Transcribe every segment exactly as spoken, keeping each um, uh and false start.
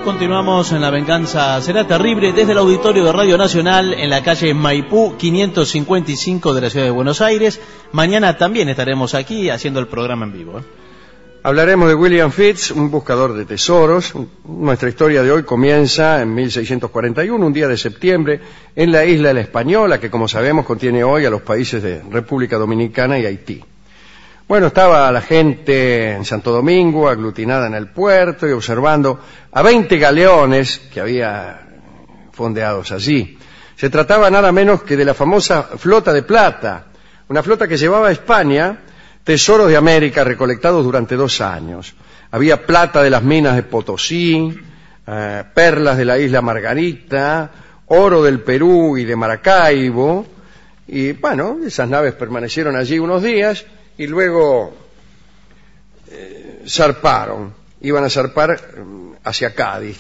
Continuamos en La Venganza Será Terrible desde el auditorio de Radio Nacional en la calle Maipú quinientos cincuenta y cinco de la ciudad de Buenos Aires. Mañana también estaremos aquí haciendo el programa en vivo. ¿eh? Hablaremos de William Fitz, un buscador de tesoros. Nuestra historia de hoy comienza en mil seiscientos cuarenta y uno, un día de septiembre, en la isla de La Española, que como sabemos contiene hoy a los países de República Dominicana y Haití. Bueno, estaba la gente en Santo Domingo, aglutinada en el puerto y observando a veinte galeones que había fondeados allí. Se trataba nada menos que de la famosa Flota de Plata, una flota que llevaba a España tesoros de América recolectados durante dos años. Había plata de las minas de Potosí, eh, perlas de la isla Margarita, oro del Perú y de Maracaibo. Y bueno, esas naves permanecieron allí unos días y luego eh, zarparon, iban a zarpar eh, hacia Cádiz.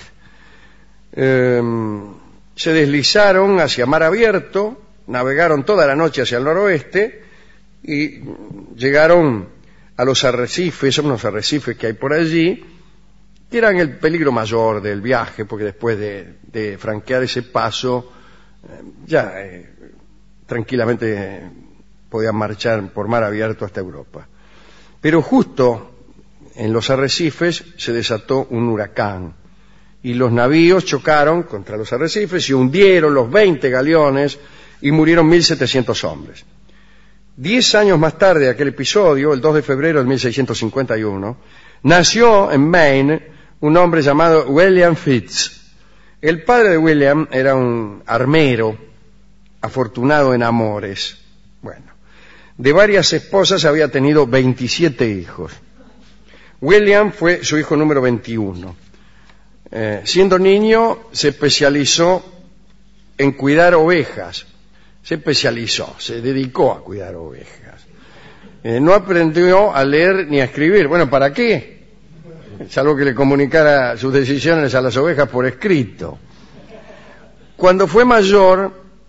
Eh, se deslizaron hacia mar abierto, navegaron toda la noche hacia el noroeste y llegaron a los arrecifes, son unos arrecifes que hay por allí, que eran el peligro mayor del viaje, porque después de, de franquear ese paso, eh, ya eh, tranquilamente podían marchar por mar abierto hasta Europa. Pero justo en los arrecifes se desató un huracán y los navíos chocaron contra los arrecifes y hundieron los veinte galeones y murieron mil setecientos hombres. Diez años más tarde de aquel episodio, el dos de febrero de mil seiscientos cincuenta y uno, nació en Maine un hombre llamado William Fitz. El padre de William era un armero, afortunado en amores. Bueno, de varias esposas había tenido veintisiete hijos. William fue su hijo número veintiuno. Eh, siendo niño se especializó en cuidar ovejas. Se especializó, se dedicó a cuidar ovejas. Eh, no aprendió a leer ni a escribir. Bueno, ¿para qué? Salvo que le comunicara sus decisiones a las ovejas por escrito. Cuando fue mayor,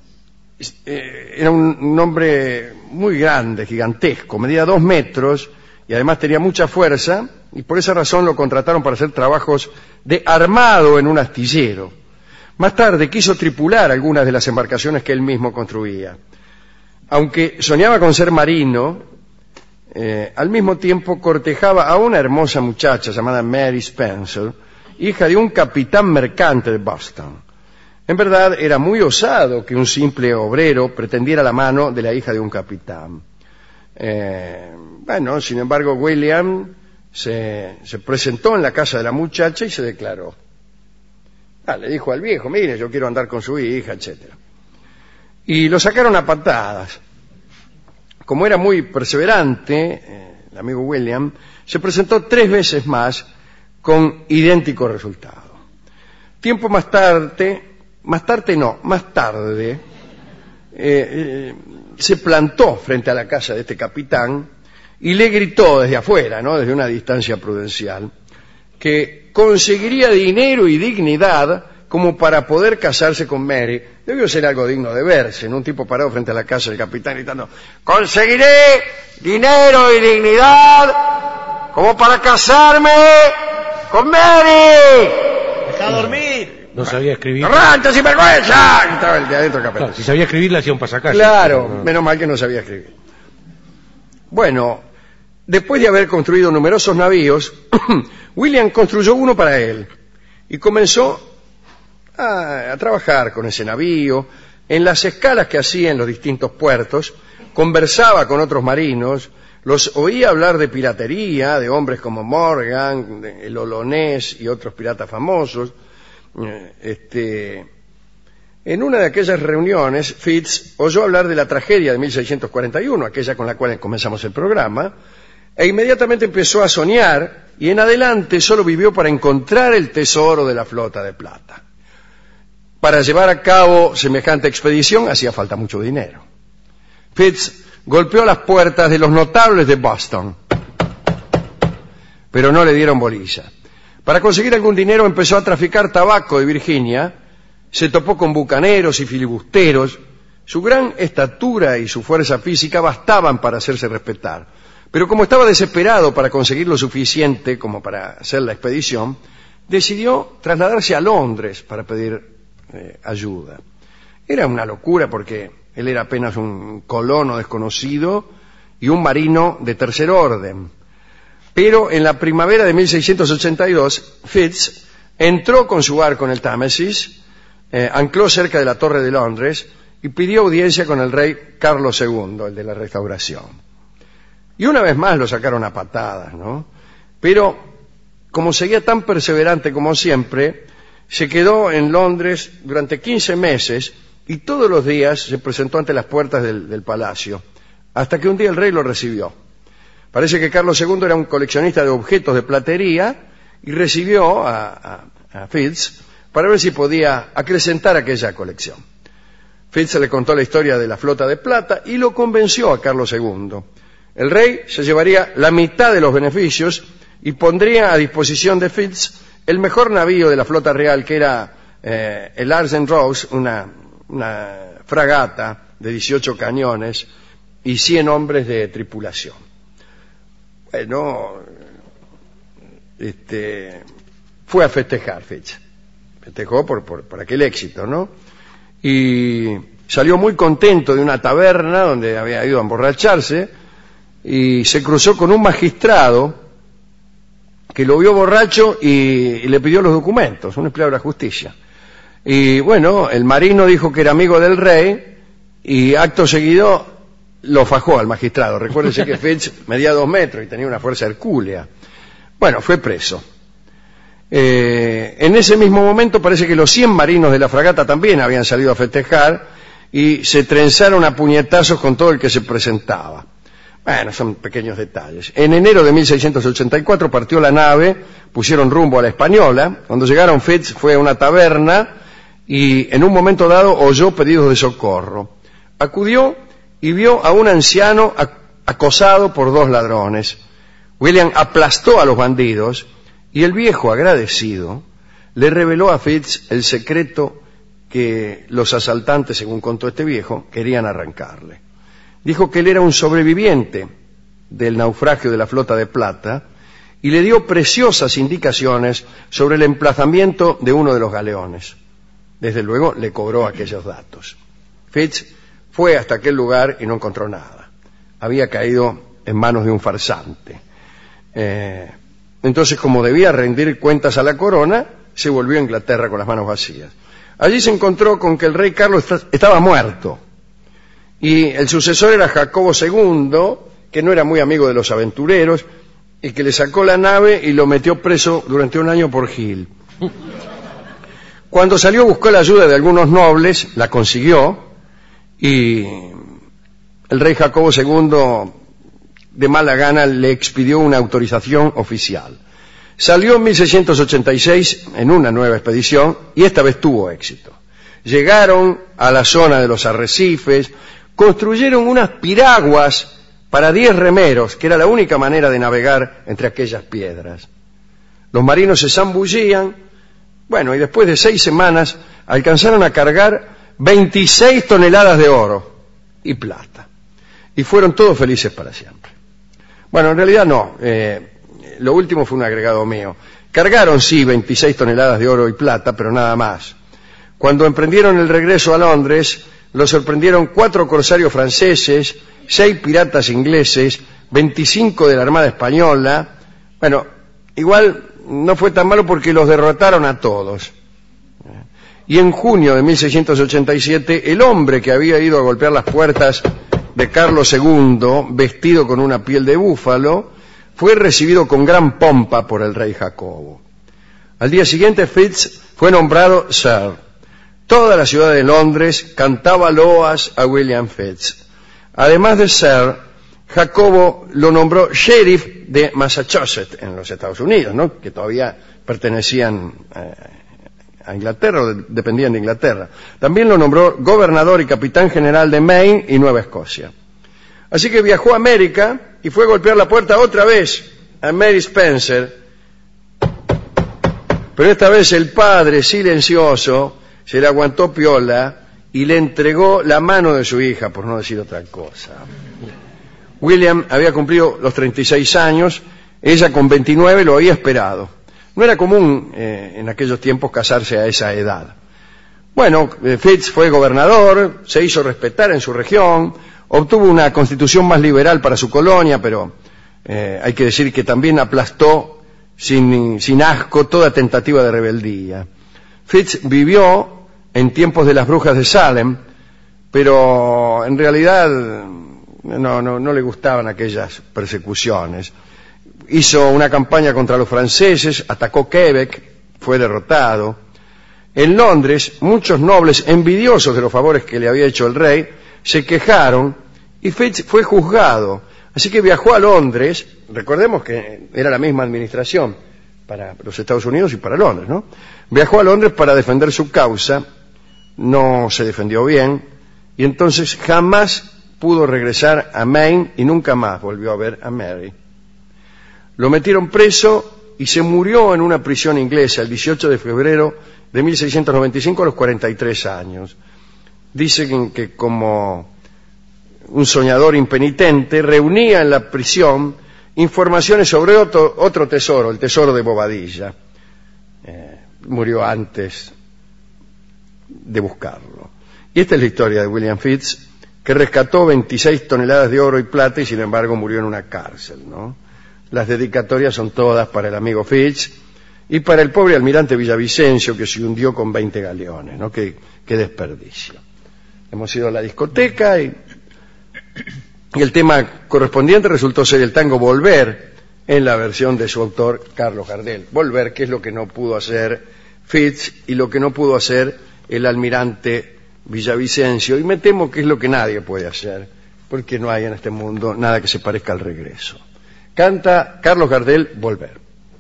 eh, era un, un hombre muy grande, gigantesco, medía dos metros y además tenía mucha fuerza, y por esa razón lo contrataron para hacer trabajos de armado en un astillero. Más tarde quiso tripular algunas de las embarcaciones que él mismo construía. Aunque soñaba con ser marino, eh, al mismo tiempo cortejaba a una hermosa muchacha llamada Mary Spencer, hija de un capitán mercante de Boston. En verdad era muy osado que un simple obrero pretendiera la mano de la hija de un capitán. Eh, bueno, sin embargo, William se, se presentó en la casa de la muchacha y se declaró. Ah, le dijo al viejo, mire, yo quiero andar con su hija, etcétera. Y lo sacaron a patadas. Como era muy perseverante, eh, el amigo William, se presentó tres veces más con idéntico resultado. Tiempo más tarde, más tarde no, más tarde, eh, eh, se plantó frente a la casa de este capitán y le gritó desde afuera, ¿no?, desde una distancia prudencial, que conseguiría dinero y dignidad como para poder casarse con Mary. Debió ser algo digno de verse, en un tipo parado frente a la casa del capitán gritando, conseguiré dinero y dignidad como para casarme con Mary. ¡Deja dormir! No sabía escribir. ¡Arranca sin vergüenza! Estaba el de adentro del capitán. Claro, si sabía escribir le hacía un pasacalle. Claro, no. Menos mal que no sabía escribir. Bueno, después de haber construido numerosos navíos, William construyó uno para él y comenzó a, a trabajar con ese navío. En las escalas que hacía en los distintos puertos, conversaba con otros marinos, los oía hablar de piratería, de hombres como Morgan, de el Olonés y otros piratas famosos. Este, en una de aquellas reuniones, Fitz oyó hablar de la tragedia de mil seiscientos cuarenta y uno, aquella con la cual comenzamos el programa, e inmediatamente empezó a soñar y en adelante solo vivió para encontrar el tesoro de la Flota de Plata. Para llevar a cabo semejante expedición hacía falta mucho dinero. Fitz golpeó las puertas de los notables de Boston, pero no le dieron bolilla. Para conseguir algún dinero empezó a traficar tabaco de Virginia, se topó con bucaneros y filibusteros. Su gran estatura y su fuerza física bastaban para hacerse respetar. Pero como estaba desesperado para conseguir lo suficiente como para hacer la expedición, decidió trasladarse a Londres para pedir eh, ayuda. Era una locura porque él era apenas un colono desconocido y un marino de tercer orden. Pero en la primavera de mil seiscientos ochenta y dos, Fitz entró con su barco en el Támesis, eh, ancló cerca de la Torre de Londres y pidió audiencia con el rey Carlos segundo, el de la Restauración. Y una vez más lo sacaron a patadas, ¿no? Pero, como seguía tan perseverante como siempre, se quedó en Londres durante quince meses y todos los días se presentó ante las puertas del, del palacio, hasta que un día el rey lo recibió. Parece que Carlos segundo era un coleccionista de objetos de platería y recibió a, a, a Fitz para ver si podía acrecentar aquella colección. Fitz le contó la historia de la flota de plata y lo convenció a Carlos segundo. El rey se llevaría la mitad de los beneficios y pondría a disposición de Fitz el mejor navío de la flota real, que era eh, el Argent Rose, una, una fragata de dieciocho cañones y cien hombres de tripulación. Bueno, este, fue a festejar Fitz. Festejó por, por, por aquel éxito, ¿no? Y salió muy contento de una taberna donde había ido a emborracharse y se cruzó con un magistrado que lo vio borracho y, y le pidió los documentos, un empleado de la justicia. Y bueno, el marino dijo que era amigo del rey y acto seguido lo fajó al magistrado. Recuérdense que Fitz medía dos metros y tenía una fuerza hercúlea. Bueno, fue preso. Eh, en ese mismo momento parece que los cien marinos de la fragata también habían salido a festejar y se trenzaron a puñetazos con todo el que se presentaba. Bueno, son pequeños detalles. En enero de mil seiscientos ochenta y cuatro partió la nave, pusieron rumbo a la Española. Cuando llegaron, Fitz fue a una taberna y en un momento dado oyó pedidos de socorro. Acudió y vio a un anciano acosado por dos ladrones. William aplastó a los bandidos y el viejo, agradecido, le reveló a Fitz el secreto que los asaltantes, según contó este viejo, querían arrancarle. Dijo que él era un sobreviviente del naufragio de la flota de plata y le dio preciosas indicaciones sobre el emplazamiento de uno de los galeones. Desde luego le cobró aquellos datos. Fitz fue hasta aquel lugar y no encontró nada. Había caído en manos de un farsante. Eh, entonces, como debía rendir cuentas a la corona, se volvió a Inglaterra con las manos vacías. Allí se encontró con que el rey Carlos estaba muerto. Y el sucesor era Jacobo segundo, que no era muy amigo de los aventureros, y que le sacó la nave y lo metió preso durante un año por Gil. Cuando salió buscó la ayuda de algunos nobles, la consiguió, y el rey Jacobo segundo, de mala gana, le expidió una autorización oficial. Salió en mil seiscientos ochenta y seis en una nueva expedición, y esta vez tuvo éxito. Llegaron a la zona de los arrecifes, construyeron unas piraguas para diez remeros, que era la única manera de navegar entre aquellas piedras. Los marinos se zambullían, bueno, y después de seis semanas alcanzaron a cargar veintiséis toneladas de oro y plata. Y fueron todos felices para siempre. Bueno, en realidad no, eh, lo último fue un agregado mío. Cargaron, sí, veintiséis toneladas de oro y plata, pero nada más. Cuando emprendieron el regreso a Londres, los sorprendieron cuatro corsarios franceses, seis piratas ingleses, veinticinco de la Armada Española. Bueno, igual no fue tan malo porque los derrotaron a todos. Y en junio de mil seiscientos ochenta y siete, el hombre que había ido a golpear las puertas de Carlos segundo, vestido con una piel de búfalo, fue recibido con gran pompa por el rey Jacobo. Al día siguiente, Fitz fue nombrado Sir. Toda la ciudad de Londres cantaba loas a William Fitz. Además de Sir, Jacobo lo nombró sheriff de Massachusetts, en los Estados Unidos, ¿no?, que todavía pertenecían eh, a Inglaterra, o dependían de Inglaterra. También lo nombró gobernador y capitán general de Maine y Nueva Escocia. Así que viajó a América y fue a golpear la puerta otra vez a Mary Spencer. Pero esta vez el padre, silencioso, se le aguantó piola y le entregó la mano de su hija, por no decir otra cosa. William había cumplido los treinta y seis años, ella con veintinueve lo había esperado. No era común eh, en aquellos tiempos casarse a esa edad. Bueno, eh, Fitz fue gobernador, se hizo respetar en su región, obtuvo una constitución más liberal para su colonia, pero eh, hay que decir que también aplastó sin, sin asco toda tentativa de rebeldía. Fitz vivió en tiempos de las brujas de Salem, pero en realidad no, no, no le gustaban aquellas persecuciones. Hizo una campaña contra los franceses, atacó Quebec, fue derrotado. En Londres, muchos nobles, envidiosos de los favores que le había hecho el rey, se quejaron y Fitz fue juzgado. Así que viajó a Londres, recordemos que era la misma administración para los Estados Unidos y para Londres, ¿no? Viajó a Londres para defender su causa, no se defendió bien, y entonces jamás pudo regresar a Maine y nunca más volvió a ver a Mary. Lo metieron preso y se murió en una prisión inglesa el dieciocho de febrero de mil seiscientos noventa y cinco a los cuarenta y tres años. Dicen que como un soñador impenitente reunía en la prisión informaciones sobre otro, otro tesoro, el tesoro de Bobadilla. Eh, murió antes de buscarlo. Y esta es la historia de William Fitz, que rescató veintiséis toneladas de oro y plata y sin embargo murió en una cárcel, ¿no? Las dedicatorias son todas para el amigo Fitz y para el pobre almirante Villavicencio, que se hundió con veinte galeones, ¿no? Qué, qué desperdicio. Hemos ido a la discoteca y, y el tema correspondiente resultó ser el tango Volver, en la versión de su autor Carlos Gardel. Volver, que es lo que no pudo hacer Fitz y lo que no pudo hacer el almirante Villavicencio, y me temo que es lo que nadie puede hacer, porque no hay en este mundo nada que se parezca al regreso. Canta Carlos Gardel, Volver.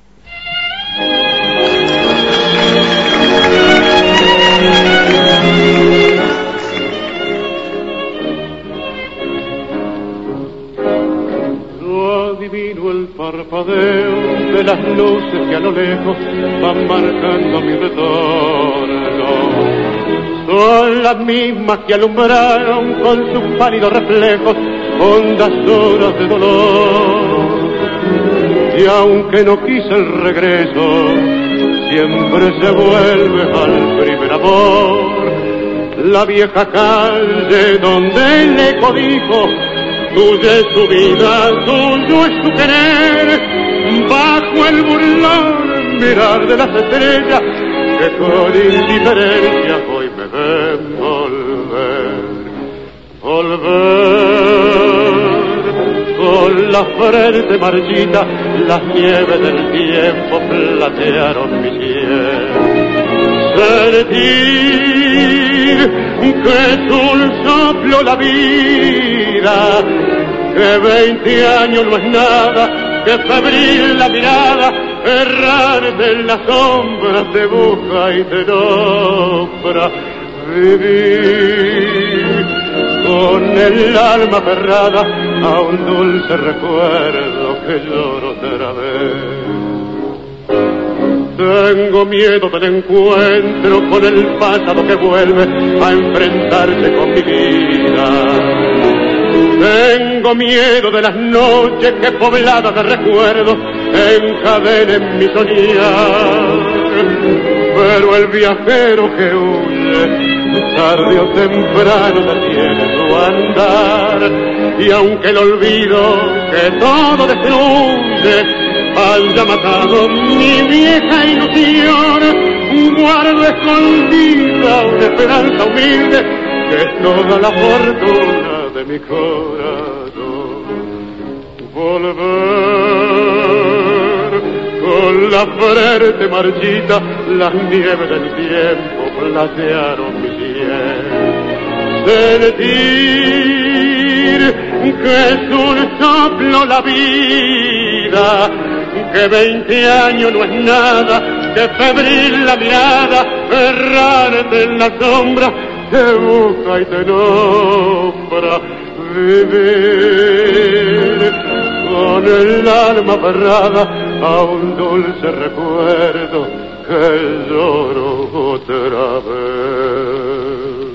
Yo adivino el parpadeo de las luces que a lo lejos van marcando mi retorno. Son las mismas que alumbraron con sus pálidos reflejos hondas horas de dolor. Y aunque no quise el regreso, siempre se vuelve al primer amor. La vieja calle donde el eco dijo, tuya es su vida, tuyo es su querer. Bajo el burlón mirar de las estrellas que con indiferencia hoy me ven volver. Volver con la frente marchita, las nieves del tiempo platearon mi piel. Sentir que es un soplo la vida, que veinte años no es nada, que febril la mirada, errarte en las sombras te busca y te nombra. Vivir con el alma aferrada a un dulce recuerdo que lloro otra vez. Tengo miedo del encuentro con el pasado que vuelve a enfrentarse con mi vida. Tengo miedo de las noches que pobladas de recuerdos encadenen mi soñar. Pero el viajero que huye tarde o temprano detiene su andar, y aunque el olvido que todo destruye haya matado mi vieja ilusión, guardo escondida una esperanza humilde que es toda la fortuna de mi corazón. Volver con la frente marchita, las nieves del tiempo platearon mi piel. Sentir que es un soplo la vida, que veinte años no es nada, que febril la mirada, errarte en la sombra, te busca y te nombra. Vivir con el alma aferrada a un dulce recuerdo que lloro otra vez.